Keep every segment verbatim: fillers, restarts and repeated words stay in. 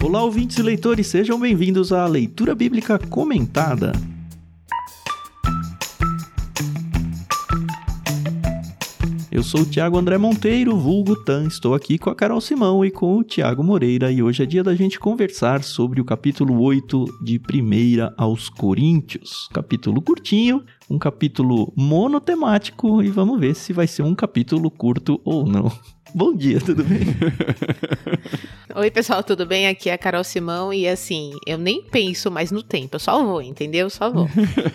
Olá, ouvintes e leitores, sejam bem-vindos à Leitura Bíblica Comentada. Eu sou o Thiago André Monteiro, vulgo Tan, estou aqui com a Carol Simão e com o Thiago Moreira, e hoje é dia da gente conversar sobre o capítulo oito de Primeira aos Coríntios. Capítulo curtinho, um capítulo monotemático, e vamos ver se vai ser um capítulo curto ou não. Bom dia, tudo bem? Oi, pessoal, tudo bem? Aqui é a Carol Simão e assim, eu nem penso mais no tempo, eu só vou, entendeu? Só vou.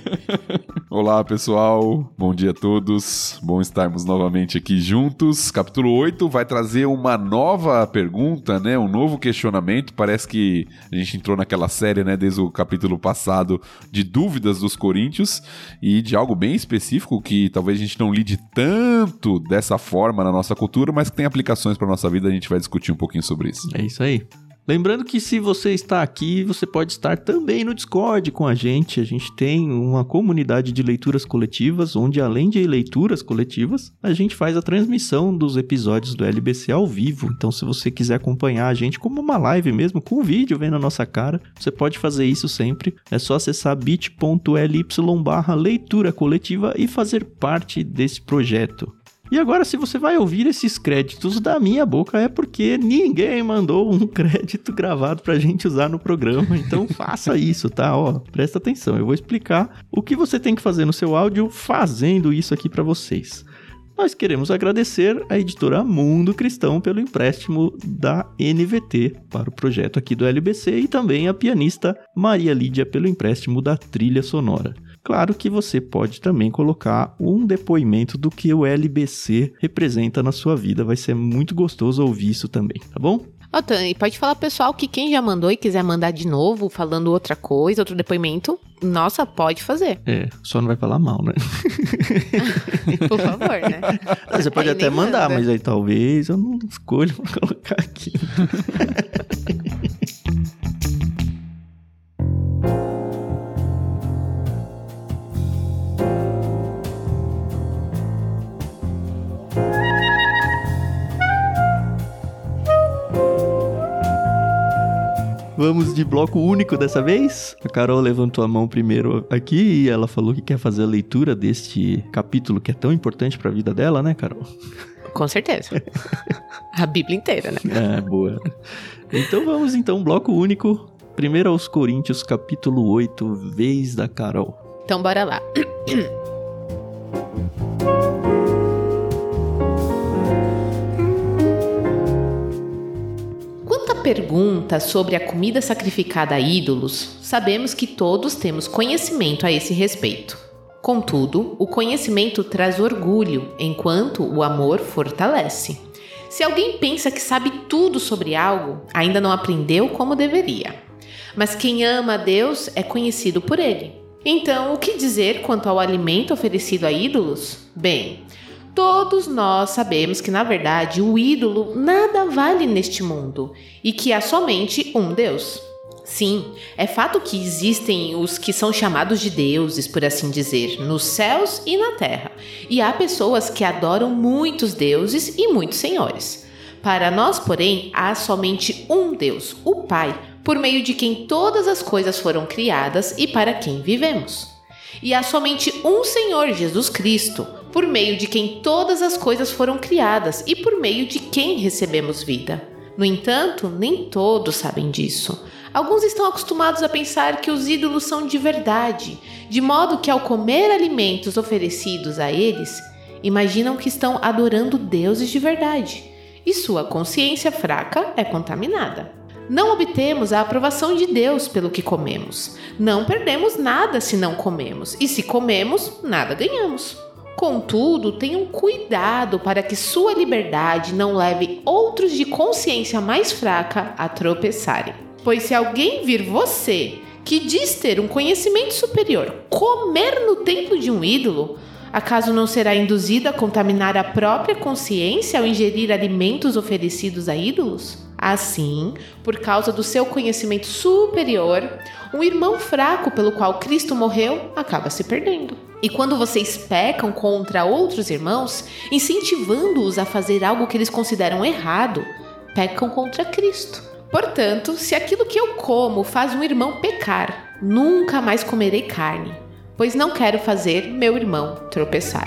Olá, pessoal. Bom dia a todos. Bom estarmos novamente aqui juntos. Capítulo oito vai trazer uma nova pergunta, né? Um novo questionamento. Parece que a gente entrou naquela série, né? Desde o capítulo passado, de dúvidas dos coríntios e de algo bem específico que talvez a gente não lide tanto dessa forma na nossa cultura, mas que tem aplicações para nossa vida. A gente vai discutir um pouquinho sobre isso. É isso aí. Lembrando que se você está aqui, você pode estar também no Discord com a gente. A gente tem uma comunidade de leituras coletivas, onde além de leituras coletivas, a gente faz a transmissão dos episódios do L B C ao vivo. Então, se você quiser acompanhar a gente como uma live mesmo, com um vídeo vendo a nossa cara, você pode fazer isso sempre. É só acessar bit.ly barra leitura coletiva e fazer parte desse projeto. E agora, se você vai ouvir esses créditos da minha boca, é porque ninguém mandou um crédito gravado pra gente usar no programa. Então, faça isso, tá? Ó, presta atenção, eu vou explicar o que você tem que fazer no seu áudio fazendo isso aqui pra vocês. Nós queremos agradecer a editora Mundo Cristão pelo empréstimo da N V T para o projeto aqui do L B C e também a pianista Maria Lídia pelo empréstimo da trilha sonora. Claro que você pode também colocar um depoimento do que o L B C representa na sua vida. Vai ser muito gostoso ouvir isso também, tá bom? Ó, Tan, e pode falar, pessoal, que quem já mandou e quiser mandar de novo, falando outra coisa, outro depoimento, nossa, pode fazer. É, só não vai falar mal, né? Por favor, né? Você pode aí até mandar, manda. mas aí talvez eu não escolha pra colocar aqui. Vamos de bloco único dessa vez. A Carol levantou a mão primeiro aqui e ela falou que quer fazer a leitura deste capítulo que é tão importante para a vida dela, né, Carol? Com certeza. A Bíblia inteira, né? É, boa. Então vamos então, bloco único. Primeiro aos Coríntios, capítulo oito, vez da Carol. Então bora lá. Pergunta sobre a comida sacrificada a ídolos, sabemos que todos temos conhecimento a esse respeito. Contudo, o conhecimento traz orgulho, enquanto o amor fortalece. Se alguém pensa que sabe tudo sobre algo, ainda não aprendeu como deveria. Mas quem ama a Deus é conhecido por Ele. Então, o que dizer quanto ao alimento oferecido a ídolos? Bem, todos nós sabemos que, na verdade, o ídolo nada vale neste mundo e que há somente um Deus. Sim, é fato que existem os que são chamados de deuses, por assim dizer, nos céus e na terra. E há pessoas que adoram muitos deuses e muitos senhores. Para nós, porém, há somente um Deus, o Pai, por meio de quem todas as coisas foram criadas e para quem vivemos. E há somente um Senhor, Jesus Cristo, por meio de quem todas as coisas foram criadas e por meio de quem recebemos vida. No entanto, nem todos sabem disso. Alguns estão acostumados a pensar que os ídolos são de verdade, de modo que ao comer alimentos oferecidos a eles, imaginam que estão adorando deuses de verdade, e sua consciência fraca é contaminada. Não obtemos a aprovação de Deus pelo que comemos. Não perdemos nada se não comemos, e se comemos, nada ganhamos. Contudo, tenham cuidado para que sua liberdade não leve outros de consciência mais fraca a tropeçarem. Pois se alguém vir você, que diz ter um conhecimento superior, comer no templo de um ídolo, acaso não será induzido a contaminar a própria consciência ao ingerir alimentos oferecidos a ídolos? Assim, por causa do seu conhecimento superior, um irmão fraco pelo qual Cristo morreu acaba se perdendo. E quando vocês pecam contra outros irmãos, incentivando-os a fazer algo que eles consideram errado, pecam contra Cristo. Portanto, se aquilo que eu como faz um irmão pecar, nunca mais comerei carne, pois não quero fazer meu irmão tropeçar.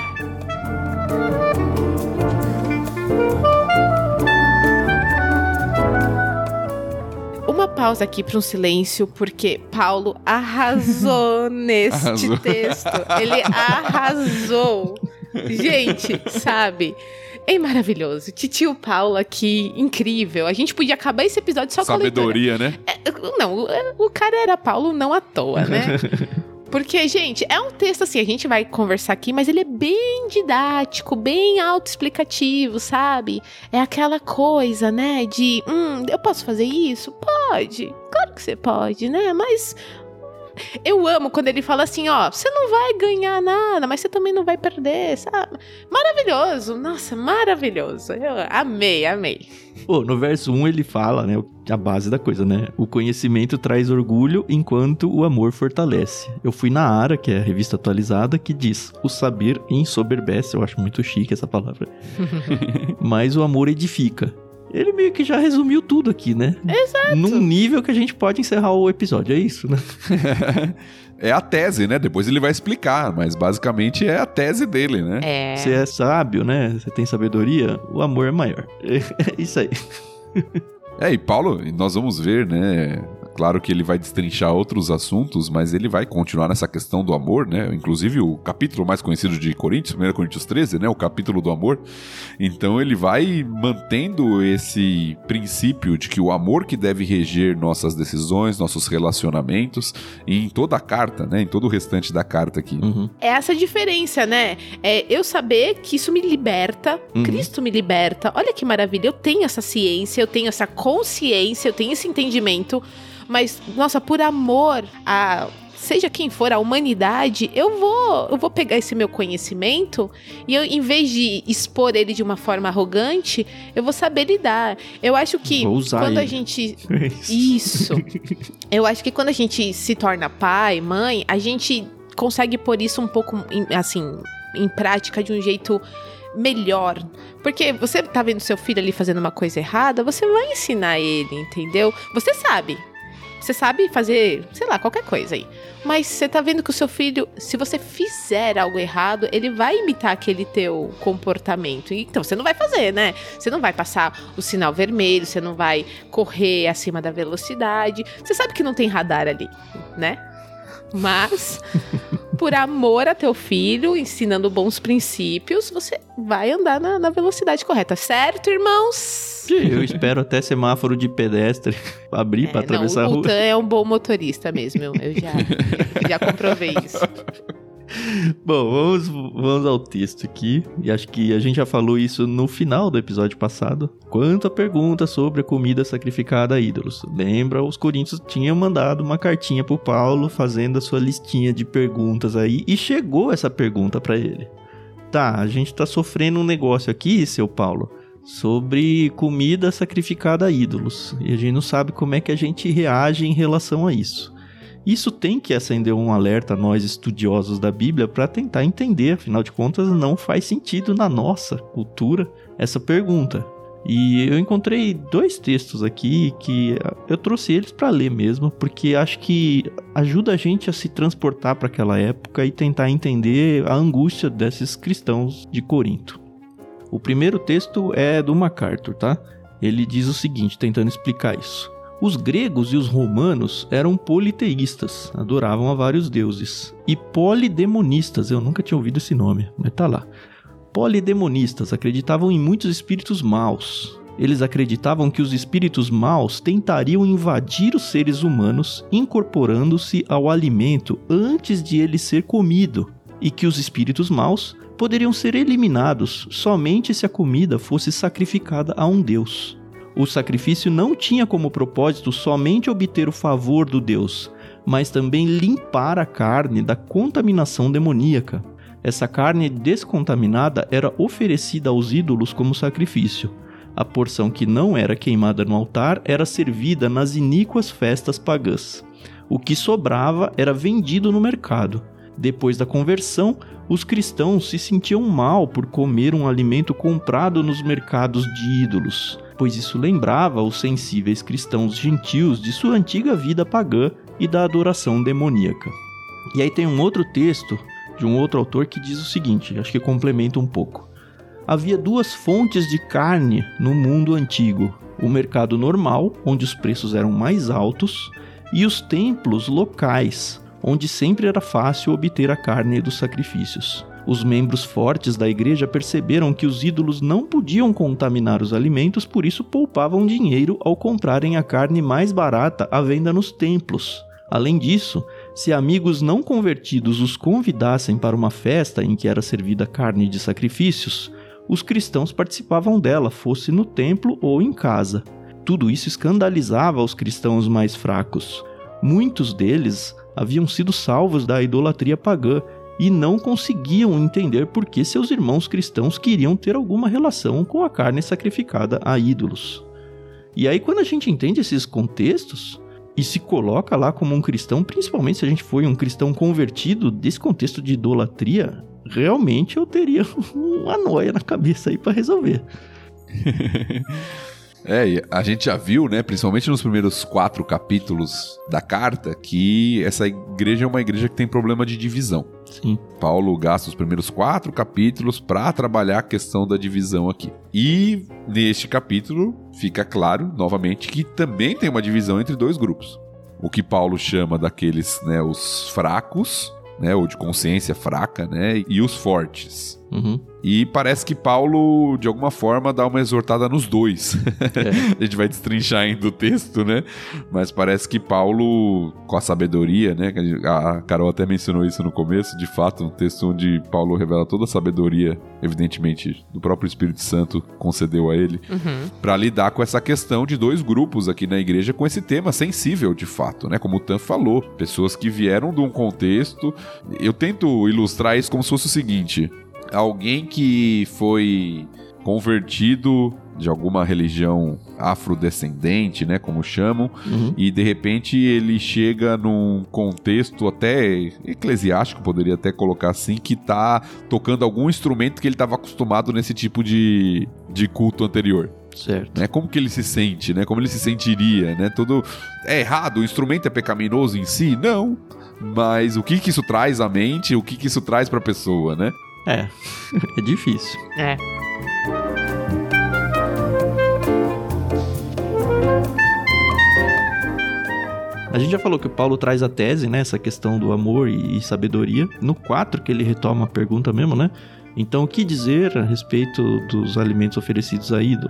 Uma pausa aqui para um silêncio, porque Paulo arrasou neste arrasou. texto. Ele arrasou. Gente, sabe? É maravilhoso. Titio Paulo aqui, incrível. A gente podia acabar esse episódio só com a leitura. Sabedoria, né? É, não, o, o cara era Paulo não à toa, né? Porque, gente, é um texto assim, a gente vai conversar aqui, mas ele é bem didático, bem autoexplicativo, sabe? É aquela coisa, né, de, hum, eu posso fazer isso? Pode, claro que você pode, né? Mas eu amo quando ele fala assim, ó, você não vai ganhar nada, mas você também não vai perder, sabe? Maravilhoso, nossa, maravilhoso. Eu amei, amei. Pô, no verso um ele fala, né, a base da coisa, né? O conhecimento traz orgulho enquanto o amor fortalece. Eu fui na Ara, que é a revista atualizada, que diz, o saber ensoberbece, eu acho muito chique essa palavra, mas o amor edifica. Ele meio que já resumiu tudo aqui, né? Exato. Num nível que a gente pode encerrar o episódio, é isso, né? É a tese, né? Depois ele vai explicar, mas basicamente é a tese dele, né? É. Você é sábio, né? Você tem sabedoria, o amor é maior. É isso aí. É, e Paulo, nós vamos ver, né? Claro que ele vai destrinchar outros assuntos, mas ele vai continuar nessa questão do amor, né? Inclusive o capítulo mais conhecido de Coríntios, primeira Coríntios treze, né? O capítulo do amor. Então ele vai mantendo esse princípio de que o amor que deve reger nossas decisões, nossos relacionamentos, e em toda a carta, né? Em todo o restante da carta aqui. Uhum. É essa diferença, né? É eu saber que isso me liberta, uhum. Cristo me liberta. Olha que maravilha, eu tenho essa ciência, eu tenho essa consciência, eu tenho esse entendimento. Mas, nossa, por amor a seja quem for, a humanidade, eu vou, eu vou pegar esse meu conhecimento e eu, em vez de expor ele de uma forma arrogante, eu vou saber lidar. Eu acho que vou usar quando ele. a gente... Isso. Eu acho que quando a gente se torna pai, mãe, a gente consegue pôr isso um pouco, assim, em prática de um jeito melhor. Porque você tá vendo seu filho ali fazendo uma coisa errada, você vai ensinar ele, entendeu? Você sabe. Você sabe fazer, sei lá, qualquer coisa aí. Mas você tá vendo que o seu filho, se você fizer algo errado, ele vai imitar aquele teu comportamento. Então, você não vai fazer, né? Você não vai passar o sinal vermelho, você não vai correr acima da velocidade. Você sabe que não tem radar ali, né? Mas, por amor a teu filho, ensinando bons princípios, você vai andar na, na velocidade correta. Certo, irmãos? Eu espero até semáforo de pedestre abrir é, para atravessar não, a rua. O Tan é um bom motorista mesmo, eu, eu já, já comprovei isso. Bom, vamos, vamos ao texto aqui. E acho que a gente já falou isso no final do episódio passado. Quanto à pergunta sobre a comida sacrificada a ídolos. Lembra, os coríntios tinham mandado uma cartinha pro Paulo fazendo a sua listinha de perguntas aí. E chegou essa pergunta pra ele. Tá, a gente tá sofrendo um negócio aqui, seu Paulo, sobre comida sacrificada a ídolos. E a gente não sabe como é que a gente reage em relação a isso. Isso tem que acender um alerta a nós estudiosos da Bíblia para tentar entender, afinal de contas não faz sentido na nossa cultura essa pergunta. E eu encontrei dois textos aqui que eu trouxe eles para ler mesmo, porque acho que ajuda a gente a se transportar para aquela época e tentar entender a angústia desses cristãos de Corinto. O primeiro texto é do MacArthur, tá? Ele diz o seguinte, tentando explicar isso. Os gregos e os romanos eram politeístas, adoravam a vários deuses. E polidemonistas, eu nunca tinha ouvido esse nome, mas tá lá. Polidemonistas acreditavam em muitos espíritos maus. Eles acreditavam que os espíritos maus tentariam invadir os seres humanos, incorporando-se ao alimento antes de ele ser comido. E que os espíritos maus poderiam ser eliminados somente se a comida fosse sacrificada a um deus. O sacrifício não tinha como propósito somente obter o favor do Deus, mas também limpar a carne da contaminação demoníaca. Essa carne descontaminada era oferecida aos ídolos como sacrifício. A porção que não era queimada no altar era servida nas iníquas festas pagãs. O que sobrava era vendido no mercado. Depois da conversão, os cristãos se sentiam mal por comer um alimento comprado nos mercados de ídolos. pois isso lembrava os sensíveis cristãos gentios de sua antiga vida pagã e da adoração demoníaca. E aí tem um outro texto de um outro autor que diz o seguinte, acho que complementa um pouco. Havia duas fontes de carne no mundo antigo, o mercado normal, onde os preços eram mais altos, e os templos locais, onde sempre era fácil obter a carne dos sacrifícios. Os membros fortes da igreja perceberam que os ídolos não podiam contaminar os alimentos, por isso poupavam dinheiro ao comprarem a carne mais barata à venda nos templos. Além disso, se amigos não convertidos os convidassem para uma festa em que era servida carne de sacrifícios, os cristãos participavam dela, fosse no templo ou em casa. Tudo isso escandalizava os cristãos mais fracos. Muitos deles haviam sido salvos da idolatria pagã e não conseguiam entender por que seus irmãos cristãos queriam ter alguma relação com a carne sacrificada a ídolos. E aí, quando a gente entende esses contextos e se coloca lá como um cristão, principalmente se a gente foi um cristão convertido desse contexto de idolatria, realmente eu teria uma noia na cabeça aí para resolver. É, a gente já viu, né, principalmente nos primeiros quatro capítulos da carta, que essa igreja é uma igreja que tem problema de divisão. Sim. Paulo gasta os primeiros quatro capítulos para trabalhar a questão da divisão aqui. E neste capítulo fica claro, novamente, que também tem uma divisão entre dois grupos. O que Paulo chama daqueles, né, os fracos, né, ou de consciência fraca, né, e os fortes. Uhum. E parece que Paulo, de alguma forma, dá uma exortada nos dois. É. A gente vai destrinchar ainda o texto, né? Mas parece que Paulo, com a sabedoria, né? A Carol até mencionou isso no começo, de fato, um texto onde Paulo revela toda a sabedoria, evidentemente, do próprio Espírito Santo concedeu a ele, uhum. para lidar com essa questão de dois grupos aqui na igreja com esse tema sensível, de fato, né? Como o Tan falou, pessoas que vieram de um contexto. Eu tento ilustrar isso como se fosse o seguinte: alguém que foi convertido de alguma religião afrodescendente, né, como chamam, uhum. e de repente ele chega num contexto até eclesiástico, poderia até colocar assim, que tá tocando algum instrumento que ele estava acostumado nesse tipo de, de culto anterior. Certo. Né? Como que ele se sente, né? Como ele se sentiria, né? Todo... É errado? O instrumento é pecaminoso em si? Não. Mas o que que isso traz à mente? O que que isso traz pra pessoa, né? É, é difícil. É. A gente já falou que o Paulo traz a tese, né? Essa questão do amor e sabedoria. No quatro que ele retoma a pergunta mesmo, né? Então, o que dizer a respeito dos alimentos oferecidos a ídolo?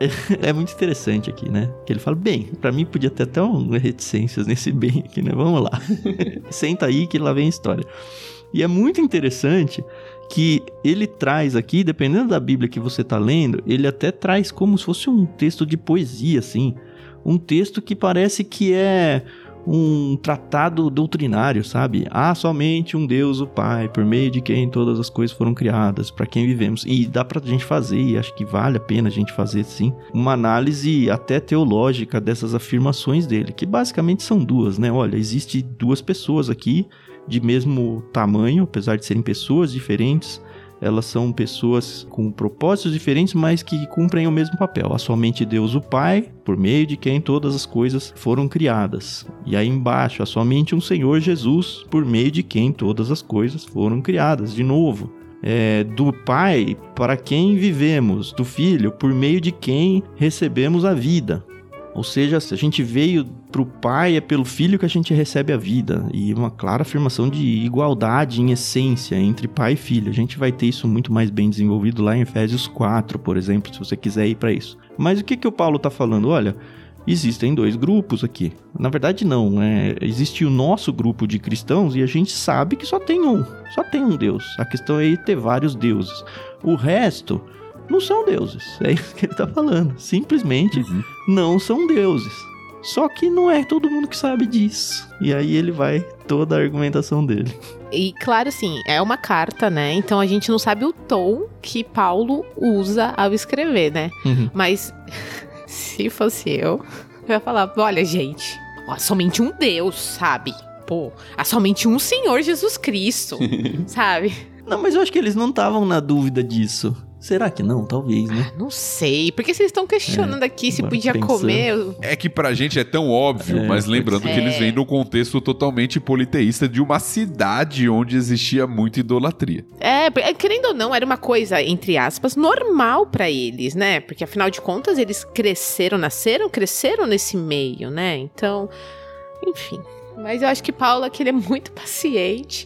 É muito interessante aqui, né? Que ele fala, bem, pra mim podia ter até uma reticências nesse bem aqui, né? Vamos lá. Senta aí que lá vem a história. E é muito interessante que ele traz aqui, dependendo da Bíblia que você está lendo, ele até traz como se fosse um texto de poesia, assim. Um texto que parece que é um tratado doutrinário, sabe? Há somente um Deus, o Pai, por meio de quem todas as coisas foram criadas, para quem vivemos. E dá pra gente fazer, e acho que vale a pena a gente fazer, sim, uma análise até teológica dessas afirmações dele, que basicamente são duas, né? Olha, existe duas pessoas aqui, de mesmo tamanho, apesar de serem pessoas diferentes, elas são pessoas com propósitos diferentes, mas que cumprem o mesmo papel. Há somente Deus o Pai, por meio de quem todas as coisas foram criadas. E aí embaixo, há somente um Senhor Jesus, por meio de quem todas as coisas foram criadas. De novo, é, do Pai para quem vivemos, do Filho, por meio de quem recebemos a vida. Ou seja, se a gente veio para o Pai, é pelo Filho que a gente recebe a vida. E uma clara afirmação de igualdade em essência entre Pai e Filho. A gente vai ter isso muito mais bem desenvolvido lá em Efésios quatro, por exemplo, se você quiser ir para isso. Mas o que, que o Paulo está falando? Olha, existem dois grupos aqui. Na verdade, não. É, existe o nosso grupo de cristãos e a gente sabe que só tem um. Só tem um Deus. A questão é ter vários deuses. O resto não são deuses. É isso que ele está falando. Simplesmente uhum. não são deuses. Só que não é todo mundo que sabe disso. E aí ele vai toda a argumentação dele. E claro, assim, é uma carta, né? Então a gente não sabe o tom que Paulo usa ao escrever, né? Uhum. Mas se fosse eu, eu ia falar, olha, gente, ó, somente um Deus, sabe? Pô, há somente um Senhor Jesus Cristo, sabe? Não, mas eu acho que eles não estavam na dúvida disso. Será que não? Talvez, né? Ah, não sei. Porque vocês estão questionando é, aqui se podia pensando. comer. É que pra gente é tão óbvio, é, mas lembrando é. que eles vêm num contexto totalmente politeísta de uma cidade onde existia muita idolatria. É, querendo ou não, era uma coisa, entre aspas, normal pra eles, né? Porque afinal de contas, eles cresceram, nasceram, cresceram nesse meio, né? Então, enfim. Mas eu acho que Paulo aqui ele é muito paciente.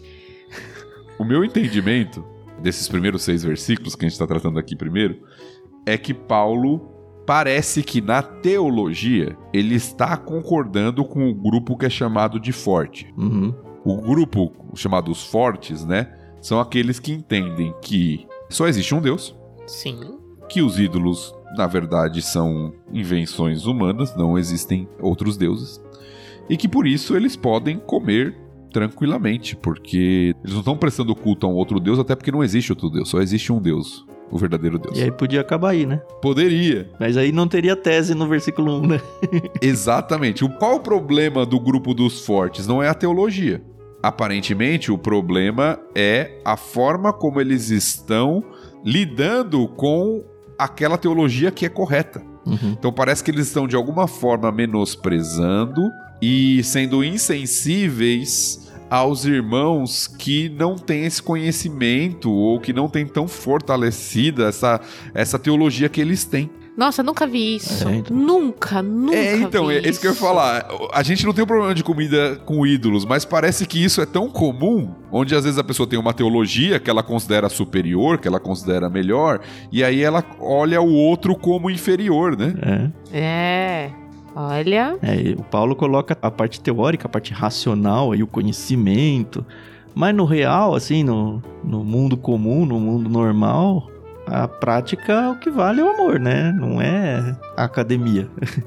O meu entendimento desses primeiros seis versículos que a gente está tratando aqui primeiro, é que Paulo parece que na teologia ele está concordando com o grupo que é chamado de forte. Uhum. O grupo chamado os fortes, né, são aqueles que entendem que só existe um Deus. Sim. Que os ídolos, na verdade, são invenções humanas, não existem outros deuses. E que por isso eles podem comer tranquilamente, porque eles não estão prestando culto a um outro Deus, até porque não existe outro Deus, só existe um Deus, o verdadeiro Deus. E aí podia acabar aí, né? Poderia. Mas aí não teria tese no versículo um, né? Exatamente. Qual o problema do grupo dos fortes? Não é a teologia. Aparentemente, o problema é a forma como eles estão lidando com aquela teologia que é correta. Uhum. Então parece que eles estão de alguma forma menosprezando e sendo insensíveis aos irmãos que não têm esse conhecimento ou que não têm tão fortalecida essa, essa teologia que eles têm. Nossa, nunca vi isso. É, então. Nunca, nunca É, então, vi é isso isso. que eu ia falar. A gente não tem um problema de comida com ídolos, mas parece que isso é tão comum, onde às vezes a pessoa tem uma teologia que ela considera superior, que ela considera melhor, e aí ela olha o outro como inferior, né? É. É... Olha... É, o Paulo coloca a parte teórica, a parte racional, aí o conhecimento, mas no real, assim, no, no mundo comum, no mundo normal, a prática, o que vale é o amor, né? Não é a academia.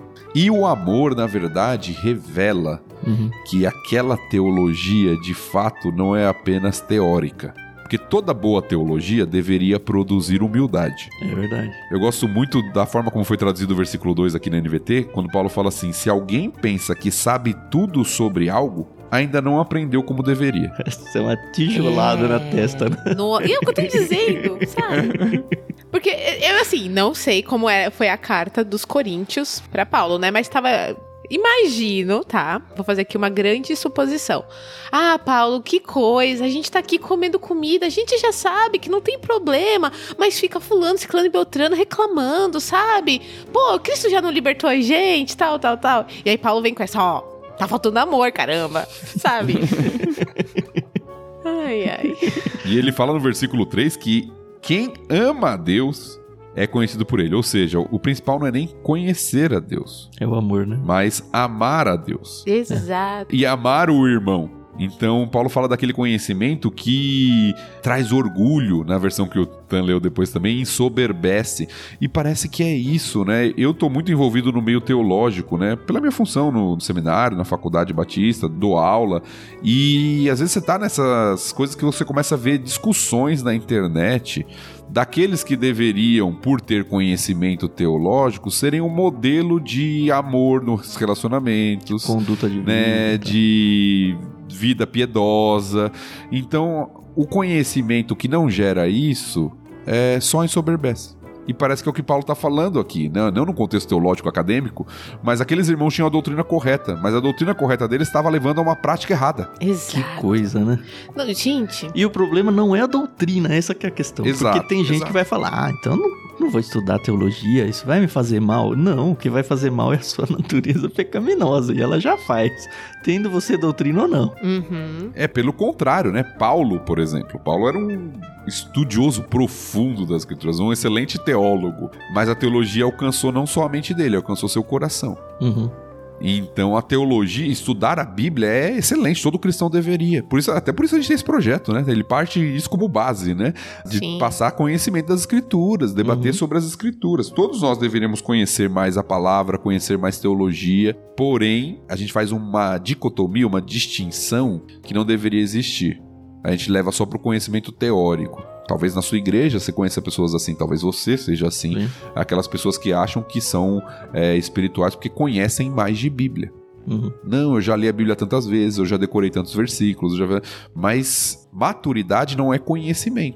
E o amor, na verdade, revela uhum. que aquela teologia, de fato, não é apenas teórica. Porque toda boa teologia deveria produzir humildade. É verdade. Eu gosto muito da forma como foi traduzido o versículo dois aqui na N V T, quando Paulo fala assim: se alguém pensa que sabe tudo sobre algo, ainda não aprendeu como deveria. Isso é uma tijolada é... na testa, né? No... E é o que eu tô dizendo, sabe? Porque eu, assim, não sei como é, foi a carta dos Coríntios pra Paulo, né? Mas tava... Imagino, tá? Vou fazer aqui uma grande suposição. Ah, Paulo, que coisa, a gente tá aqui comendo comida, a gente já sabe que não tem problema, mas fica fulano, ciclano e beltrano reclamando, sabe? Pô, Cristo já não libertou a gente, tal, tal, tal. E aí Paulo vem com essa, ó, tá faltando amor, caramba, sabe? Ai, ai. E ele fala no versículo três que quem ama a Deus é conhecido por ele. Ou seja, o principal não é nem conhecer a Deus. É o amor, né? Mas amar a Deus. Exato. E amar o irmão. Então, Paulo fala daquele conhecimento que traz orgulho, na versão que o Tan leu depois também, ensoberbece. E parece que é isso, né? Eu tô muito envolvido no meio teológico, né? Pela minha função no seminário, na faculdade batista, dou aula. E às vezes você tá nessas coisas que você começa a ver discussões na internet daqueles que deveriam, por ter conhecimento teológico, serem um modelo de amor nos relacionamentos. Conduta de vida. Né? Tá. De vida piedosa. Então, o conhecimento que não gera isso é só ensoberbece. E parece que é o que Paulo está falando aqui, né? Não no contexto teológico acadêmico, mas aqueles irmãos tinham a doutrina correta, mas a doutrina correta deles estava levando a uma prática errada. Exato. Que coisa, né? Não, gente... E o problema não é a doutrina, essa que é a questão. Exato, porque tem gente exato. que vai falar, ah, então não, não vou estudar teologia, isso vai me fazer mal. Não, o que vai fazer mal é a sua natureza pecaminosa, e ela já faz, tendo você doutrina ou não. Uhum. É pelo contrário, né? Paulo, por exemplo. Paulo era um estudioso profundo das escrituras, um excelente teólogo, mas a teologia alcançou não só a mente dele, alcançou seu coração. Uhum. Então a teologia, estudar a Bíblia é excelente, todo cristão deveria. Por isso, até por isso a gente tem esse projeto, né? Ele parte isso como base, né? De Sim. passar conhecimento das escrituras, debater Uhum. sobre as escrituras. Todos nós deveríamos conhecer mais a palavra, conhecer mais teologia, porém a gente faz uma dicotomia, uma distinção que não deveria existir. A gente leva só para o conhecimento teórico. Talvez na sua igreja você conheça pessoas assim, talvez você seja assim. Sim. Aquelas pessoas que acham que são é, espirituais porque conhecem mais de Bíblia. Uhum. Não, eu já li a Bíblia tantas vezes, eu já decorei tantos versículos, eu já... mas maturidade não é conhecimento.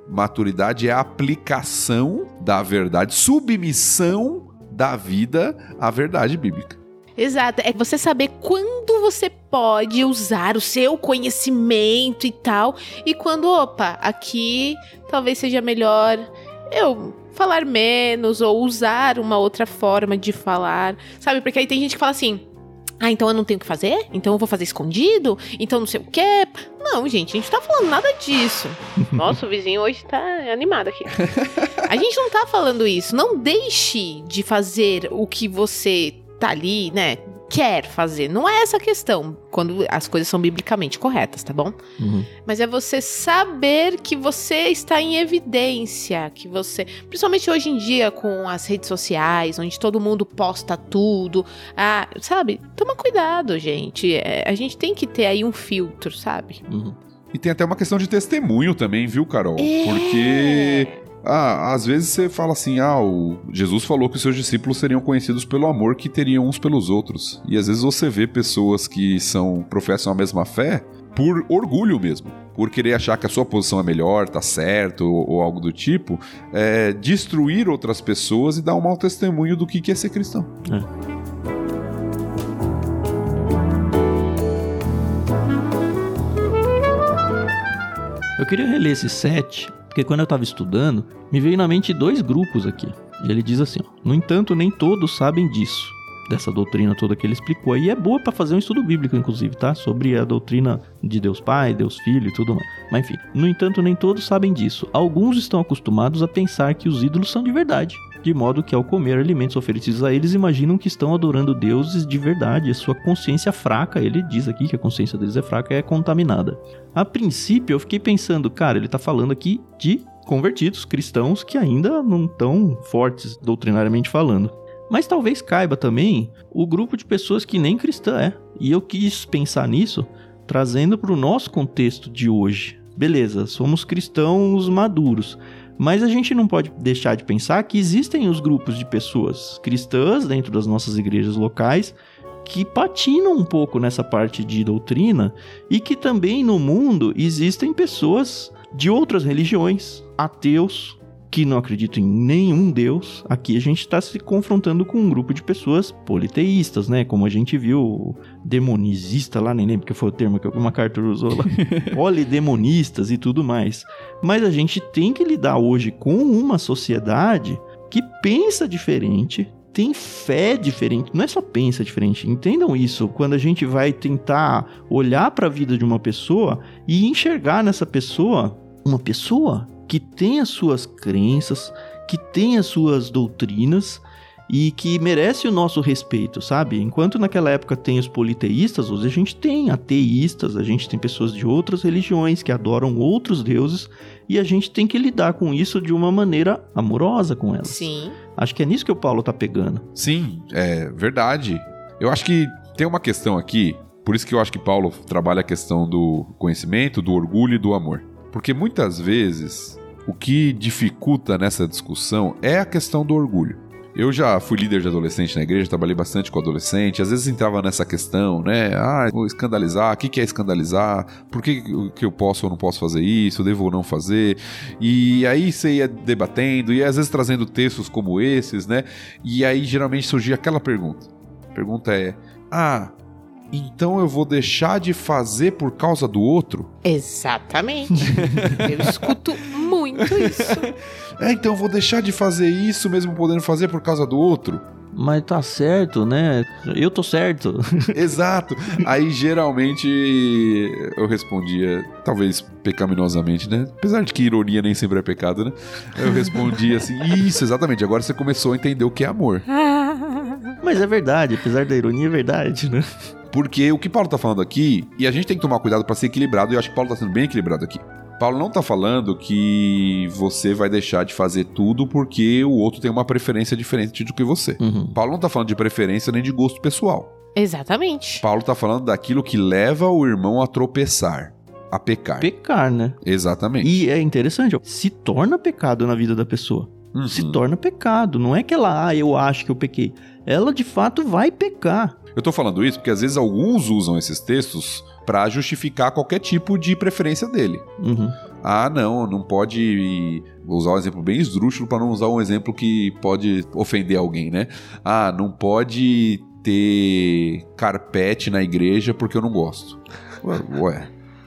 Maturidade é a aplicação da verdade, submissão da vida à verdade bíblica. Exato, é você saber quando você pode usar o seu conhecimento e tal, e quando, opa, aqui talvez seja melhor eu falar menos ou usar uma outra forma de falar, sabe? Porque aí tem gente que fala assim, ah, então eu não tenho o que fazer? Então eu vou fazer escondido? Então não sei o quê? Não, gente, a gente não tá falando nada disso. Nossa, o vizinho hoje tá animado aqui. A gente não tá falando isso. Não deixe de fazer o que você tá ali, né, quer fazer. Não é essa a questão, quando as coisas são biblicamente corretas, tá bom? Uhum. Mas é você saber que você está em evidência, que você... Principalmente hoje em dia com as redes sociais, onde todo mundo posta tudo. Ah, sabe? Toma cuidado, gente. É, a gente tem que ter aí um filtro, sabe? Uhum. E tem até uma questão de testemunho também, viu, Carol? É. Porque... Ah, às vezes você fala assim, ah, o Jesus falou que os seus discípulos seriam conhecidos pelo amor que teriam uns pelos outros. E às vezes você vê pessoas que são, professam a mesma fé por orgulho mesmo, por querer achar que a sua posição é melhor, tá certo, ou, ou algo do tipo, é, destruir outras pessoas e dar um mau testemunho do que é ser cristão. É. Eu queria reler esse sete, porque quando eu estava estudando, me veio na mente dois grupos aqui. E ele diz assim, ó, no entanto, nem todos sabem disso, dessa doutrina toda que ele explicou. E é boa para fazer um estudo bíblico, inclusive, tá? Sobre a doutrina de Deus Pai, Deus Filho e tudo mais. Mas enfim, no entanto, nem todos sabem disso. Alguns estão acostumados a pensar que os ídolos são de verdade, de modo que ao comer alimentos oferecidos a eles, imaginam que estão adorando deuses de verdade. A sua consciência fraca, ele diz aqui que a consciência deles é fraca, é contaminada. A princípio, eu fiquei pensando, cara, ele tá falando aqui de convertidos, cristãos, que ainda não estão fortes doutrinariamente falando. Mas talvez caiba também o grupo de pessoas que nem cristã é. E eu quis pensar nisso, trazendo para o nosso contexto de hoje. Beleza, somos cristãos maduros, mas a gente não pode deixar de pensar que existem os grupos de pessoas cristãs dentro das nossas igrejas locais que patinam um pouco nessa parte de doutrina e que também no mundo existem pessoas de outras religiões, ateus, que não acreditam em nenhum Deus. Aqui a gente está se confrontando com um grupo de pessoas politeístas, né? Como a gente viu, demonizista lá, nem lembro que foi o termo que o MacArthur usou lá. Polidemonistas e tudo mais. Mas a gente tem que lidar hoje com uma sociedade que pensa diferente, tem fé diferente, não é só pensa diferente, entendam isso, quando a gente vai tentar olhar para a vida de uma pessoa e enxergar nessa pessoa, uma pessoa que tem as suas crenças, que tem as suas doutrinas e que merece o nosso respeito, sabe? Enquanto naquela época tem os politeístas, hoje a gente tem ateístas, a gente tem pessoas de outras religiões que adoram outros deuses e a gente tem que lidar com isso de uma maneira amorosa com elas. Sim. Acho que é nisso que o Paulo tá pegando. Sim, é verdade. Eu acho que tem uma questão aqui, por isso que eu acho que Paulo trabalha a questão do conhecimento, do orgulho e do amor. Porque muitas vezes o que dificulta nessa discussão é a questão do orgulho. Eu já fui líder de adolescente na igreja, trabalhei bastante com adolescente, às vezes entrava nessa questão, né? Ah, vou escandalizar, o que, que é escandalizar? Por que, que eu posso ou não posso fazer isso? Eu devo ou não fazer? E aí você ia debatendo, e às vezes trazendo textos como esses, né? E aí geralmente surgia aquela pergunta. A pergunta é, ah, então eu vou deixar de fazer por causa do outro? Exatamente. Eu escuto muito isso. É, então eu vou deixar de fazer isso mesmo podendo fazer por causa do outro? Mas tá certo, né? Eu tô certo. Exato. Aí geralmente eu respondia, talvez pecaminosamente, né? Apesar de que ironia nem sempre é pecado, né? Eu respondia assim, isso, exatamente. Agora você começou a entender o que é amor. Mas é verdade, apesar da ironia, é verdade, né? Porque o que Paulo tá falando aqui, e a gente tem que tomar cuidado para ser equilibrado, e eu acho que Paulo tá sendo bem equilibrado aqui. Paulo não tá falando que você vai deixar de fazer tudo porque o outro tem uma preferência diferente do que você. Uhum. Paulo não tá falando de preferência nem de gosto pessoal. Exatamente. Paulo tá falando daquilo que leva o irmão a tropeçar, a pecar. Pecar, né? Exatamente. E é interessante, ó, se torna pecado na vida da pessoa. Uhum. Se torna pecado. Não é que ela, ah, eu acho que eu pequei. Ela, de fato, vai pecar. Eu tô falando isso porque às vezes alguns usam esses textos para justificar qualquer tipo de preferência dele. Uhum. Ah, não, não pode... Vou usar um exemplo bem esdrúxulo para não usar um exemplo que pode ofender alguém, né? Ah, não pode ter carpete na igreja porque eu não gosto. Ué... ué.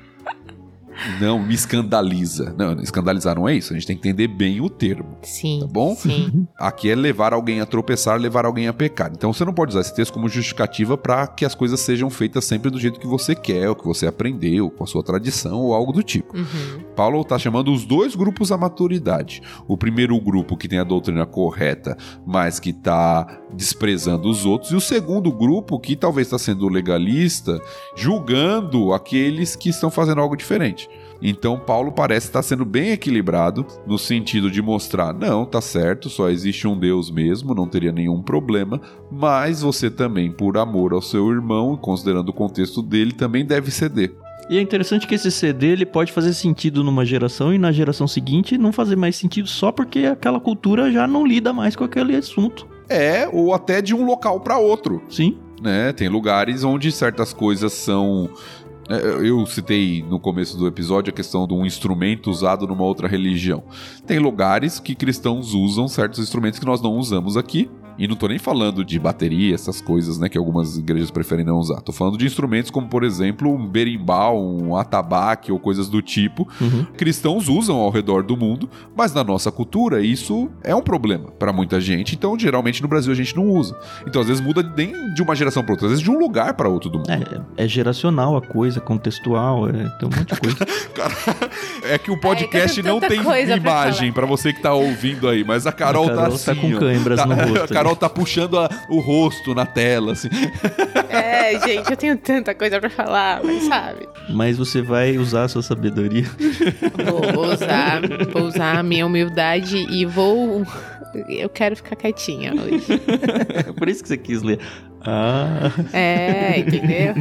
Não, me escandaliza. Não, escandalizar não é isso. A gente tem que entender bem o termo. Sim. Tá bom? Sim. Aqui é levar alguém a tropeçar, levar alguém a pecar. Então você não pode usar esse texto como justificativa para que as coisas sejam feitas sempre do jeito que você quer, ou que você aprendeu, com a sua tradição, ou algo do tipo. Uhum. Paulo está chamando os dois grupos à maturidade. O primeiro grupo que tem a doutrina correta, mas que está desprezando os outros. E o segundo grupo que talvez está sendo legalista, julgando aqueles que estão fazendo algo diferente. Então Paulo parece estar sendo bem equilibrado no sentido de mostrar, não, tá certo, só existe um Deus mesmo, não teria nenhum problema, mas você também, por amor ao seu irmão, considerando o contexto dele, também deve ceder. E é interessante que esse ceder ele pode fazer sentido numa geração e na geração seguinte não fazer mais sentido só porque aquela cultura já não lida mais com aquele assunto. É, ou até de um local para outro. Sim. Né? Tem lugares onde certas coisas são... Eu citei no começo do episódio a questão de um instrumento usado numa outra religião. Tem lugares que cristãos usam certos instrumentos que nós não usamos aqui. E não tô nem falando de bateria, essas coisas, né, que algumas igrejas preferem não usar. Tô falando de instrumentos como, por exemplo, um berimbau, um atabaque ou coisas do tipo. Uhum. Cristãos usam ao redor do mundo, mas na nossa cultura isso é um problema para muita gente. Então, geralmente no Brasil a gente não usa. Então, às vezes muda nem de uma geração para outra, às vezes de um lugar para outro do mundo. É, é geracional a coisa, contextual, é, tem um monte de coisa. Cara, é que o podcast é, não tem imagem para você que tá ouvindo aí, mas a Carol, a Carol tá assim, tá com câimbras tá, no rosto. A Carol tá puxando a, o rosto na tela, assim. É, gente, eu tenho tanta coisa pra falar, mas sabe. Mas você vai usar a sua sabedoria. Vou usar, vou usar a minha humildade e vou... Eu quero ficar quietinha hoje. É por isso que você quis ler. Ah. É, entendeu?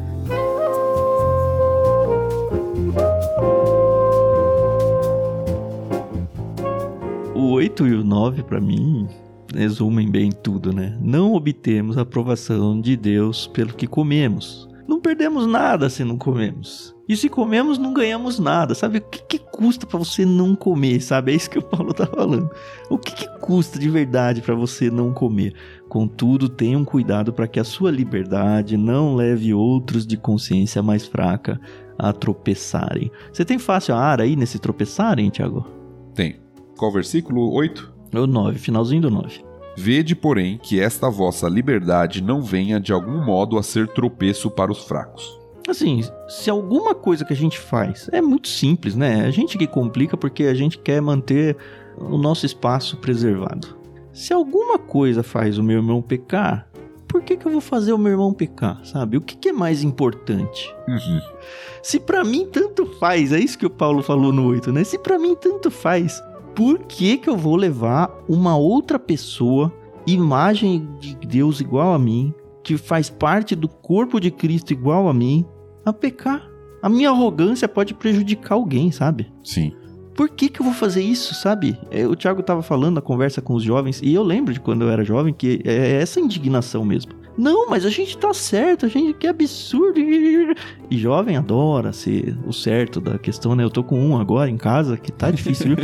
O oito e o nove, pra mim... resumem bem tudo, né? Não obtemos a aprovação de Deus pelo que comemos. Não perdemos nada se não comemos. E se comemos, não ganhamos nada, sabe? O que, que custa pra você não comer, sabe? É isso que o Paulo tá falando. O que, que custa de verdade pra você não comer? Contudo, tenham cuidado para que a sua liberdade não leve outros de consciência mais fraca a tropeçarem. Você tem fácil a ar aí nesse tropeçarem, Thiago? Tem. Qual versículo? oito? O nove, finalzinho do nove. Vede, porém, que esta vossa liberdade não venha de algum modo a ser tropeço para os fracos. Assim, se alguma coisa que a gente faz é muito simples, né? A gente que complica porque a gente quer manter o nosso espaço preservado. Se alguma coisa faz o meu irmão pecar, por que que eu vou fazer o meu irmão pecar, sabe? O que que é mais importante? Uhum. Se pra mim tanto faz, é isso que o Paulo falou no oito, né? Se pra mim tanto faz... Por que que eu vou levar uma outra pessoa, imagem de Deus igual a mim, que faz parte do corpo de Cristo igual a mim, a pecar? A minha arrogância pode prejudicar alguém, sabe? Sim. Por que que eu vou fazer isso, sabe? O Thiago tava falando na conversa com os jovens, e eu lembro de quando eu era jovem, que é essa indignação mesmo. Não, mas a gente tá certo, a gente, que absurdo. E jovem adora ser o certo da questão, né? Eu tô com um agora em casa, que tá difícil, viu?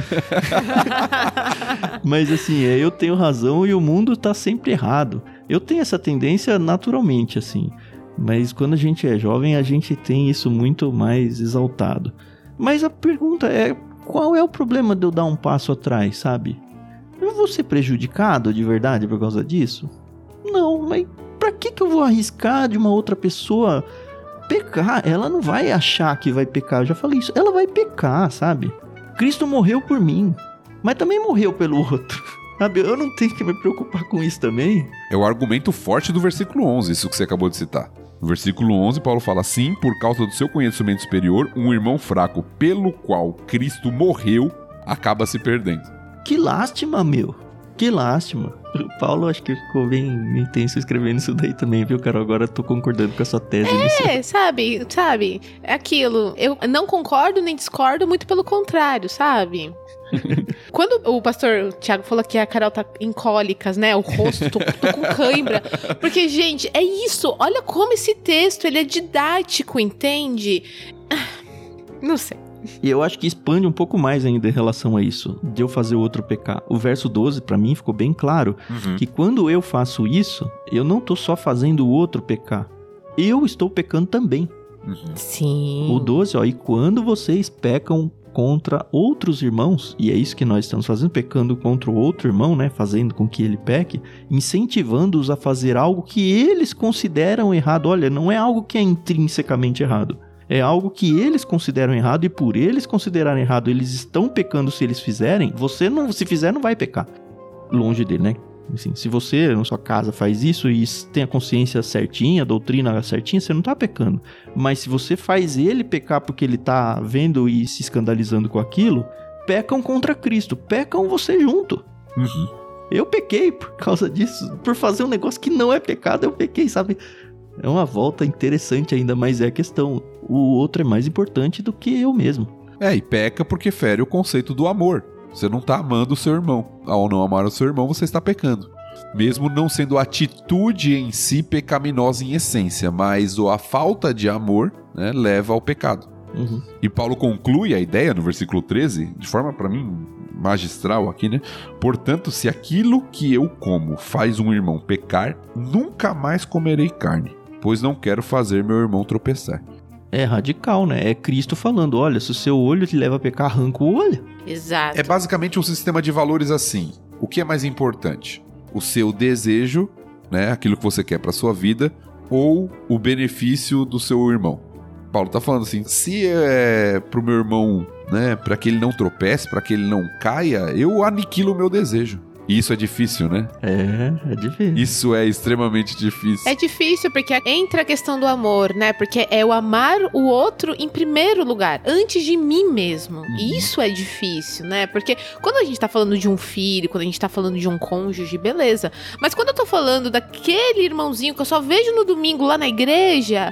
Mas assim, eu tenho razão e o mundo tá sempre errado. Eu tenho essa tendência naturalmente, assim. Mas quando a gente é jovem, a gente tem isso muito mais exaltado. Mas a pergunta é, qual é o problema de eu dar um passo atrás, sabe? Eu vou ser prejudicado de verdade por causa disso? Não, mas... Pra que que eu vou arriscar de uma outra pessoa pecar? Ela não vai achar que vai pecar, eu já falei isso. Ela vai pecar, sabe? Cristo morreu por mim, mas também morreu pelo outro, sabe? Eu não tenho que me preocupar com isso também. É o argumento forte do versículo onze, isso que você acabou de citar. No versículo onze, Paulo fala assim: por causa do seu conhecimento superior, um irmão fraco pelo qual Cristo morreu acaba se perdendo. Que lástima, meu. Que lástima. O Paulo acho que ficou bem intenso escrevendo isso daí também, viu, Carol? Agora eu tô concordando com a sua tese. É, sabe, sabe, é aquilo. Eu não concordo nem discordo, muito pelo contrário, sabe? Quando o pastor Thiago falou que a Carol tá em cólicas, né? O rosto, tô, tô com cãibra. Porque, gente, é isso. Olha como esse texto, ele é didático, entende? Não sei. E eu acho que expande um pouco mais ainda em relação a isso, de eu fazer o outro pecar. O verso doze, pra mim, ficou bem claro, uhum. que quando eu faço isso, eu não tô só fazendo o outro pecar. Eu estou pecando também. Uhum. Sim. O doze, ó, e quando vocês pecam contra outros irmãos, e é isso que nós estamos fazendo, pecando contra o outro irmão, né, fazendo com que ele peque, incentivando-os a fazer algo que eles consideram errado. Olha, não é algo que é intrinsecamente errado, é algo que eles consideram errado, e por eles considerarem errado, eles estão pecando se eles fizerem. Você não, se fizer, não vai pecar. Longe dele, né? Assim, se você na sua casa faz isso e tem a consciência certinha, a doutrina certinha, você não tá pecando. Mas se você faz ele pecar porque ele tá vendo e se escandalizando com aquilo, pecam contra Cristo, pecam você junto. Uhum. Eu pequei por causa disso, por fazer um negócio que não é pecado, eu pequei, sabe? É uma volta interessante ainda, mas é a questão. O outro é mais importante do que eu mesmo. É, e peca porque fere o conceito do amor. Você não está amando o seu irmão. Ao não amar o seu irmão, você está pecando. Mesmo não sendo a atitude em si pecaminosa em essência, mas a falta de amor, né, leva ao pecado. Uhum. E Paulo conclui a ideia no versículo treze, de forma, para mim, magistral aqui, né? Portanto, se aquilo que eu como faz um irmão pecar, nunca mais comerei carne, pois não quero fazer meu irmão tropeçar. É radical, né? É Cristo falando, olha, se o seu olho te leva a pecar, arranca o olho. Exato. É basicamente um sistema de valores assim. O que é mais importante? O seu desejo, né? Aquilo que você quer para sua vida, ou o benefício do seu irmão? Paulo tá falando assim, se é pro meu irmão, né? Para que ele não tropece, para que ele não caia, eu aniquilo o meu desejo. E isso é difícil, né? É, é difícil. Isso é extremamente difícil. É difícil porque entra a questão do amor, né? Porque é o amar o outro em primeiro lugar, antes de mim mesmo. Uhum. E isso é difícil, né? Porque quando a gente tá falando de um filho, quando a gente tá falando de um cônjuge, beleza. Mas quando eu tô falando daquele irmãozinho que eu só vejo no domingo lá na igreja,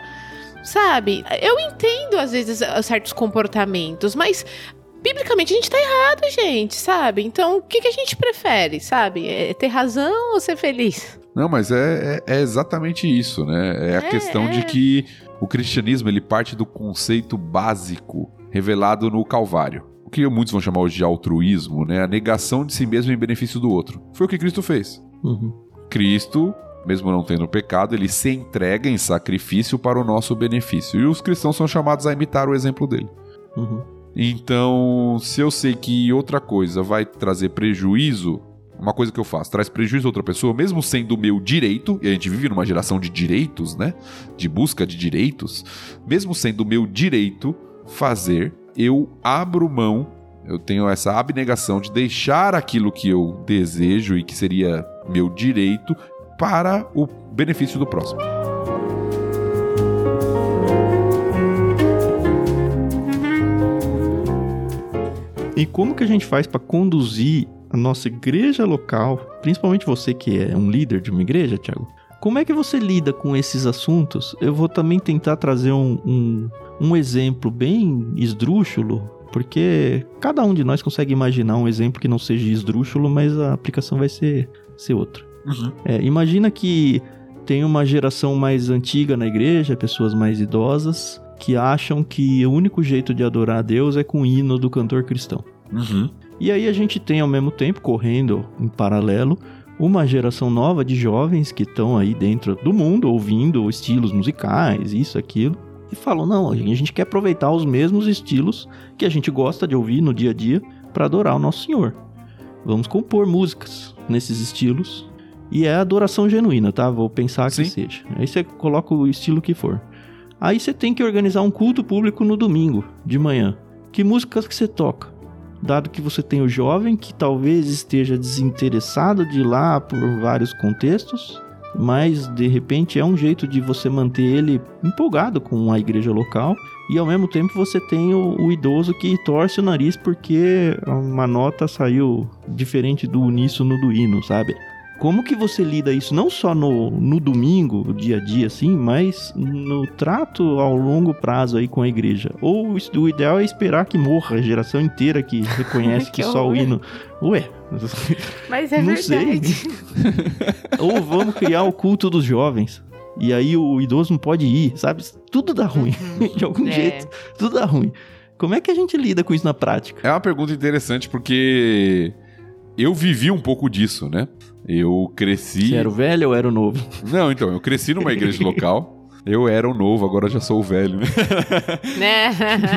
sabe? Eu entendo, às vezes, certos comportamentos, mas... biblicamente a gente tá errado, gente, sabe? Então, o que, que a gente prefere, sabe? É ter razão ou ser feliz? Não, mas é, é, é exatamente isso, né? É a é, questão é. de que o cristianismo, ele parte do conceito básico revelado no Calvário. O que muitos vão chamar hoje de altruísmo, né? A negação de si mesmo em benefício do outro. Foi o que Cristo fez. Uhum. Cristo, mesmo não tendo pecado, ele se entrega em sacrifício para o nosso benefício. E os cristãos são chamados a imitar o exemplo dele. Uhum. Então, se eu sei que outra coisa vai trazer prejuízo, uma coisa que eu faço traz prejuízo a outra pessoa, mesmo sendo o meu direito, e a gente vive numa geração de direitos, né? De busca de direitos, mesmo sendo o meu direito fazer, eu abro mão, eu tenho essa abnegação de deixar aquilo que eu desejo e que seria meu direito para o benefício do próximo. E como que a gente faz para conduzir a nossa igreja local, principalmente você que é um líder de uma igreja, Thiago? Como é que você lida com esses assuntos? Eu vou também tentar trazer um, um, um exemplo bem esdrúxulo, porque cada um de nós consegue imaginar um exemplo que não seja esdrúxulo, mas a aplicação vai ser, ser outra. Uhum. É, imagina que tem uma geração mais antiga na igreja, pessoas mais idosas, que acham que o único jeito de adorar a Deus é com o hino do cantor cristão. Uhum. E aí a gente tem ao mesmo tempo, correndo em paralelo, uma geração nova de jovens que estão aí dentro do mundo, ouvindo estilos musicais, isso, aquilo, e falam, não, a gente quer aproveitar os mesmos estilos que a gente gosta de ouvir no dia a dia para adorar o nosso Senhor. Vamos compor músicas nesses estilos, e é adoração genuína, tá? Vou pensar que Sim. seja. Aí você coloca o estilo que for. Aí você tem que organizar um culto público no domingo, de manhã. Que músicas que você toca? Dado que você tem o jovem que talvez esteja desinteressado de ir lá por vários contextos, mas de repente é um jeito de você manter ele empolgado com a igreja local, e ao mesmo tempo você tem o, o idoso que torce o nariz porque uma nota saiu diferente do uníssono do hino, sabe? Como que você lida isso não só no, no domingo, dia a dia, assim, mas no trato ao longo prazo aí com a igreja? Ou o ideal é esperar que morra a geração inteira que reconhece que, que só o hino... Ué... Mas é não verdade. Sei. Ou vamos criar o culto dos jovens. E aí o idoso não pode ir, sabe? Tudo dá ruim. Uhum. De algum é. jeito, tudo dá ruim. Como é que a gente lida com isso na prática? É uma pergunta interessante porque eu vivi um pouco disso, né? Eu cresci... Você era o velho ou era o novo? Não, então, eu cresci numa igreja local. Eu era o novo, agora já sou o velho, né?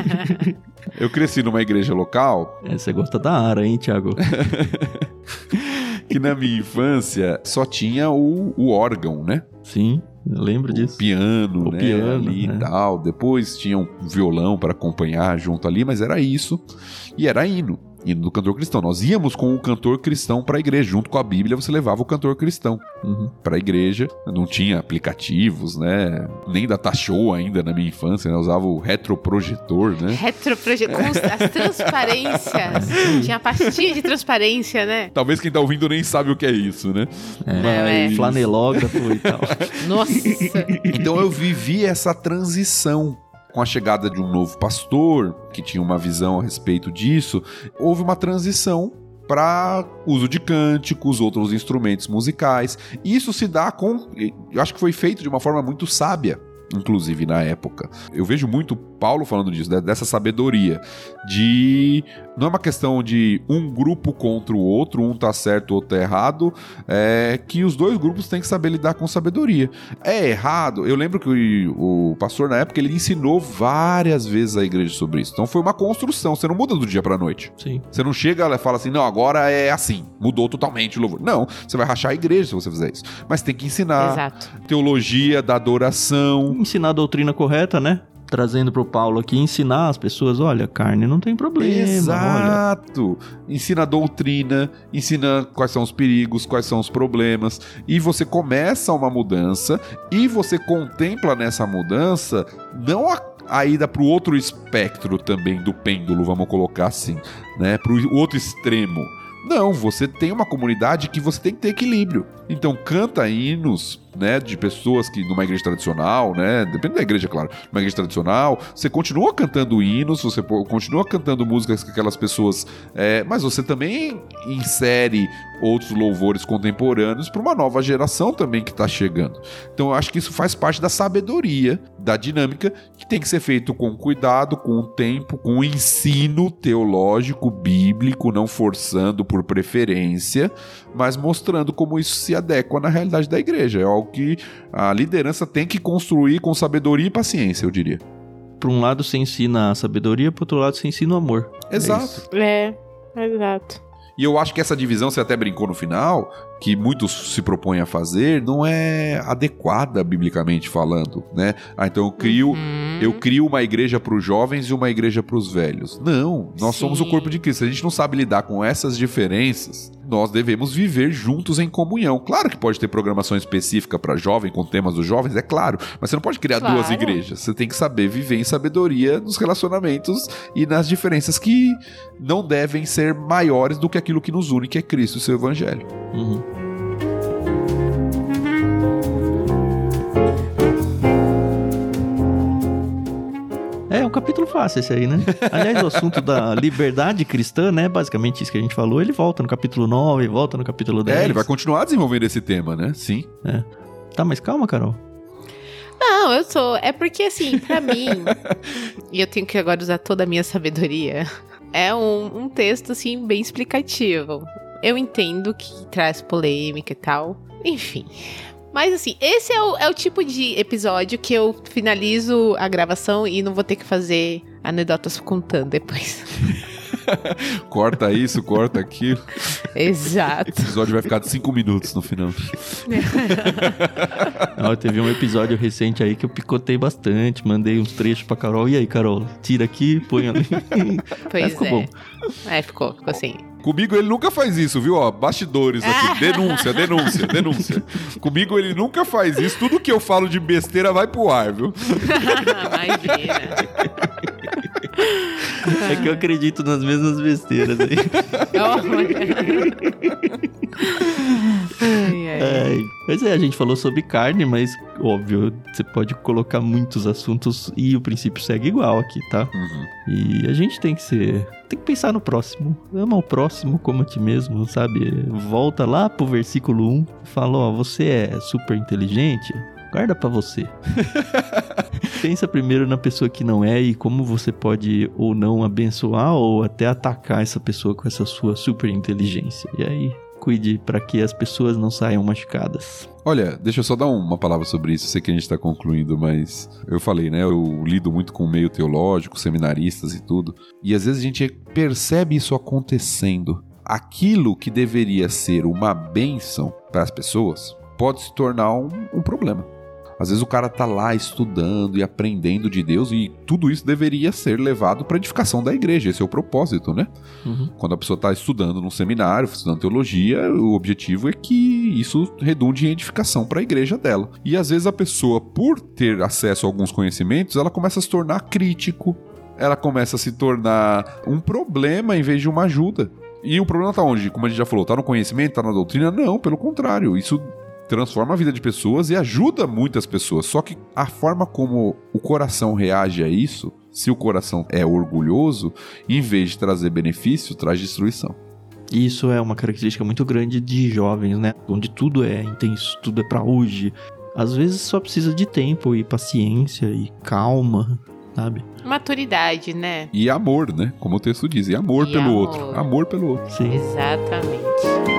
Eu cresci numa igreja local... É, você gosta da Ara, hein, Thiago? Que na minha infância só tinha o, o órgão, né? Sim, eu lembro o disso. Piano, o né? piano, ali né? e tal. Depois tinha um violão para acompanhar junto ali, mas era isso. E era hino. Hino do cantor cristão. Nós íamos com o cantor cristão para a igreja. Junto com a Bíblia, você levava o cantor cristão Uhum. para a igreja. Não tinha aplicativos, né? Nem data show ainda na minha infância, né? Eu usava o retroprojetor, né? Retroprojetor, com as transparências. Tinha a pastinha de transparência, né? Talvez quem tá ouvindo nem sabe o que é isso, né? É, é. Flanelógrafo e tal. Nossa. Então eu vivi essa transição. Com a chegada de um novo pastor, que tinha uma visão a respeito disso, houve uma transição para uso de cânticos, outros instrumentos musicais. E isso se dá com... Eu acho que foi feito de uma forma muito sábia, inclusive na época. Eu vejo muito Paulo falando disso, dessa sabedoria, de... Não é uma questão de um grupo contra o outro, um tá certo, o outro tá errado, é que os dois grupos têm que saber lidar com sabedoria. É errado, eu lembro que o, o pastor na época, ele ensinou várias vezes à igreja sobre isso. Então foi uma construção, você não muda do dia pra noite. Sim. Você não chega e fala assim, não, agora é assim, mudou totalmente o louvor. Não, você vai rachar a igreja se você fizer isso. Mas tem que ensinar Exato. teologia da adoração. Ensinar a doutrina correta, né? Trazendo pro Paulo aqui, ensinar as pessoas, olha, carne não tem problema. Exato. Olha. Ensina a doutrina, ensina quais são os perigos, quais são os problemas. E você começa uma mudança e você contempla nessa mudança não a, a ida para o outro espectro também do pêndulo, vamos colocar assim, né? Para o outro extremo. Não, você tem uma comunidade que você tem que ter equilíbrio. Então canta hinos, né, de pessoas que numa igreja tradicional, né, depende da igreja, claro, numa igreja tradicional, você continua cantando hinos, você continua cantando músicas que aquelas pessoas, é, mas você também insere outros louvores contemporâneos para uma nova geração também que está chegando. Então eu acho que isso faz parte da sabedoria, da dinâmica, que tem que ser feito com cuidado, com o tempo, com o ensino teológico, bíblico, não forçando por preferência, mas mostrando como isso se adequa na realidade da igreja. É algo que a liderança tem que construir com sabedoria e paciência, eu diria. Por um lado você ensina a sabedoria, por outro lado você ensina o amor. Exato. É, é exato. E eu acho que essa divisão, você até brincou no final, que muitos se propõem a fazer, não é adequada biblicamente falando, né? Ah, então eu crio, Uhum. eu crio uma igreja para os jovens e uma igreja para os velhos. Não, nós Sim. somos o corpo de Cristo. Se a gente não sabe lidar com essas diferenças, nós devemos viver juntos em comunhão. Claro que pode ter programação específica para jovem, com temas dos jovens, é claro, mas você não pode criar Claro. duas igrejas. Você tem que saber viver em sabedoria nos relacionamentos e nas diferenças que não devem ser maiores do que aquilo que nos une, que é Cristo e seu evangelho. Uhum. É um capítulo fácil esse aí, né? Aliás, o assunto da liberdade cristã, né? Basicamente isso que a gente falou, ele volta no capítulo nove, volta no capítulo dez. É, ele vai continuar desenvolvendo esse tema, né? Sim. É. Tá, mas calma, Carol. Não, eu sou. É porque, assim, pra mim, e eu tenho que agora usar toda a minha sabedoria, é um, um texto, assim, bem explicativo. Eu entendo que traz polêmica e tal. Enfim. Mas, assim, esse é o, é o tipo de episódio que eu finalizo a gravação e não vou ter que fazer anedotas contando depois. Corta isso, corta aquilo. Exato. O episódio vai ficar de cinco minutos no final. Ó, teve um episódio recente aí que eu picotei bastante, mandei uns trechos pra Carol. E aí, Carol, tira aqui, põe ali. Pois Aí ficou é. bom. É, ficou, ficou assim. Comigo ele nunca faz isso, viu? Ó, bastidores aqui. Denúncia, denúncia, denúncia. Comigo ele nunca faz isso. Tudo que eu falo de besteira vai pro ar, viu? Imagina. É que eu acredito nas mesmas besteiras aí. Ai, ai. É, pois é, a gente falou sobre carne, mas óbvio, você pode colocar muitos assuntos e o princípio segue igual aqui, tá? Uhum. E a gente tem que ser... Tem que pensar no próximo. Ama o próximo como a ti mesmo, sabe? Volta lá pro versículo um e fala, ó, você é super inteligente... Guarda pra você. Pensa primeiro na pessoa que não é e como você pode ou não abençoar ou até atacar essa pessoa com essa sua super inteligência. E aí, cuide para que as pessoas não saiam machucadas. Olha, deixa eu só dar uma palavra sobre isso. Eu sei que a gente tá concluindo, mas eu falei, né? Eu lido muito com o meio teológico, seminaristas e tudo. E às vezes a gente percebe isso acontecendo. Aquilo que deveria ser uma bênção para as pessoas pode se tornar um, um problema. Às vezes o cara tá lá estudando e aprendendo de Deus e tudo isso deveria ser levado para edificação da igreja. Esse é o propósito, né? Uhum. Quando a pessoa tá estudando num seminário, estudando teologia, o objetivo é que isso redunde em edificação para a igreja dela. E às vezes a pessoa, por ter acesso a alguns conhecimentos, ela começa a se tornar crítico, ela começa a se tornar um problema em vez de uma ajuda. E o problema tá onde? Como a gente já falou, tá no conhecimento, tá na doutrina? Não, pelo contrário, isso transforma a vida de pessoas e ajuda muitas pessoas. Só que a forma como o coração reage a isso, se o coração é orgulhoso, em vez de trazer benefício, traz destruição. Isso é uma característica muito grande de jovens, né? Onde tudo é intenso, tudo é pra hoje. Às vezes só precisa de tempo e paciência e calma, sabe? Maturidade, né? E amor, né? Como o texto diz, e amor e pelo amor. outro. Amor pelo outro. Sim. Exatamente.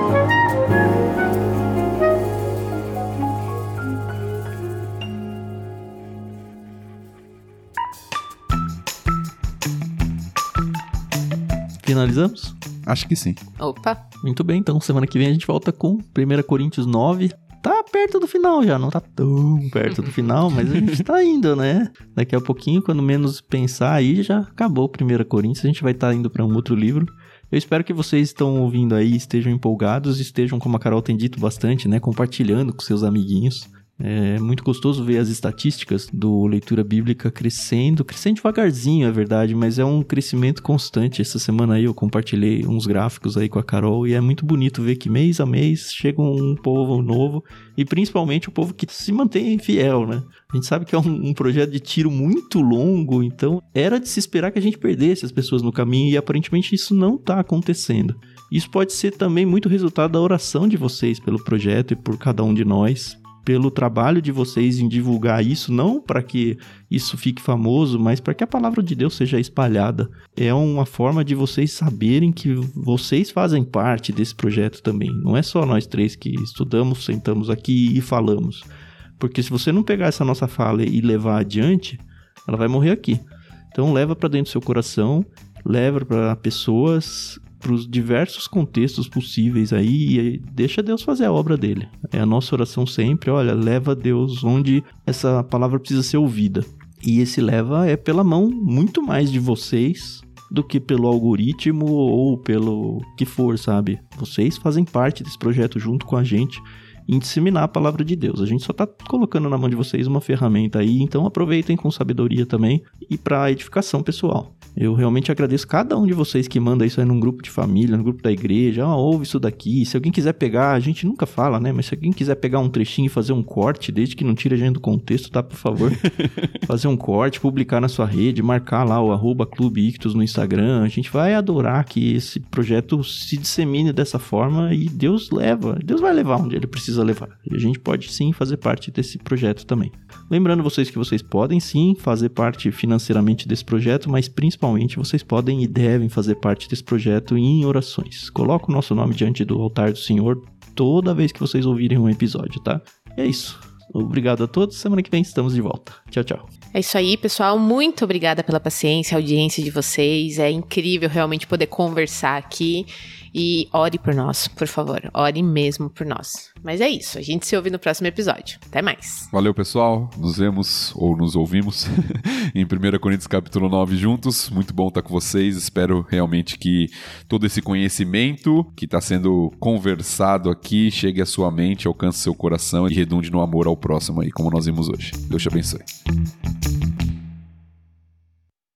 Finalizamos? Acho que sim. Opa. Muito bem, então semana que vem a gente volta com primeira Coríntios nove. Tá perto do final já, não tá tão perto do final, mas a gente tá indo, né? Daqui a pouquinho, quando menos pensar aí, já acabou primeira Coríntios, a gente vai estar tá indo para um outro livro. Eu espero que vocês estão ouvindo aí, estejam empolgados, estejam, como a Carol tem dito bastante, né? Compartilhando com seus amiguinhos. É muito gostoso ver as estatísticas do Leitura Bíblica crescendo, crescendo devagarzinho, é verdade, mas é um crescimento constante. Essa semana aí eu compartilhei uns gráficos aí com a Carol e é muito bonito ver que mês a mês chega um povo novo e principalmente o povo que se mantém fiel, né? A gente sabe que é um, um projeto de tiro muito longo, então era de se esperar que a gente perdesse as pessoas no caminho e aparentemente isso não está acontecendo. Isso pode ser também muito resultado da oração de vocês pelo projeto e por cada um de nós, pelo trabalho de vocês em divulgar isso, não para que isso fique famoso, mas para que a palavra de Deus seja espalhada. É uma forma de vocês saberem que vocês fazem parte desse projeto também. Não é só nós três que estudamos, sentamos aqui e falamos. Porque se você não pegar essa nossa fala e levar adiante, ela vai morrer aqui. Então leva para dentro do seu coração, leva para pessoas, para os diversos contextos possíveis aí e deixa Deus fazer a obra dele. É a nossa oração sempre, olha, leva Deus onde essa palavra precisa ser ouvida. E esse leva é pela mão muito mais de vocês do que pelo algoritmo ou pelo que for, sabe? Vocês fazem parte desse projeto junto com a gente em disseminar a palavra de Deus. A gente só tá colocando na mão de vocês uma ferramenta aí, então aproveitem com sabedoria também e para edificação pessoal. Eu realmente agradeço cada um de vocês que manda isso aí num grupo de família, no grupo da igreja. Ah, ouve isso daqui. Se alguém quiser pegar, a gente nunca fala, né? Mas se alguém quiser pegar um trechinho e fazer um corte, desde que não tire a gente do contexto, tá? Por favor. Fazer um corte, publicar na sua rede, marcar lá o arroba Clube Ictus no Instagram. A gente vai adorar que esse projeto se dissemine dessa forma e Deus leva. Deus vai levar onde ele precisa levar. E a gente pode sim fazer parte desse projeto também. Lembrando vocês que vocês podem sim fazer parte financeiramente desse projeto, mas principalmente vocês podem e devem fazer parte desse projeto em orações. Coloca o nosso nome diante do altar do Senhor toda vez que vocês ouvirem um episódio, tá? E é isso. Obrigado a todos. Semana que vem estamos de volta. Tchau, tchau. É isso aí, pessoal. Muito obrigada pela paciência, audiência de vocês. É incrível realmente poder conversar aqui. E ore por nós, por favor. Ore mesmo por nós. Mas é isso. A gente se ouve no próximo episódio. Até mais. Valeu, pessoal. Nos vemos ou nos ouvimos em primeira Coríntios capítulo nove juntos. Muito bom estar com vocês. Espero realmente que todo esse conhecimento que está sendo conversado aqui chegue à sua mente, alcance seu coração e redunde no amor ao próximo aí, como nós vimos hoje. Deus te abençoe.